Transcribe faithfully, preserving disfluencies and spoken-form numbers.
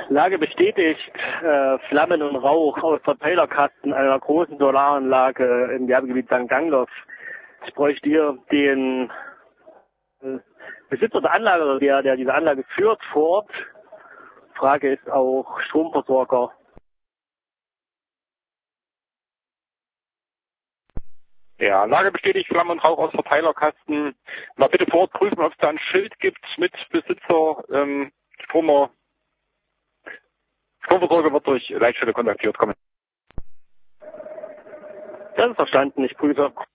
Lage bestätigt, äh, Flammen und Rauch aus Verteilerkasten einer großen Solaranlage im Gewerbegebiet Sankt Gangloff. Ich bräuchte hier den äh, Besitzer der Anlage, der, der diese Anlage führt, vor Ort. Frage ist auch Stromversorger. Ja, Lage bestätigt, Flammen und Rauch aus Verteilerkasten. Mal bitte vor Ort prüfen, ob es da ein Schild gibt mit Besitzer. Ähm, Stromer, Stromversorger wird durch Leitstelle kontaktiert kommen. Das ist verstanden, ich prüfe.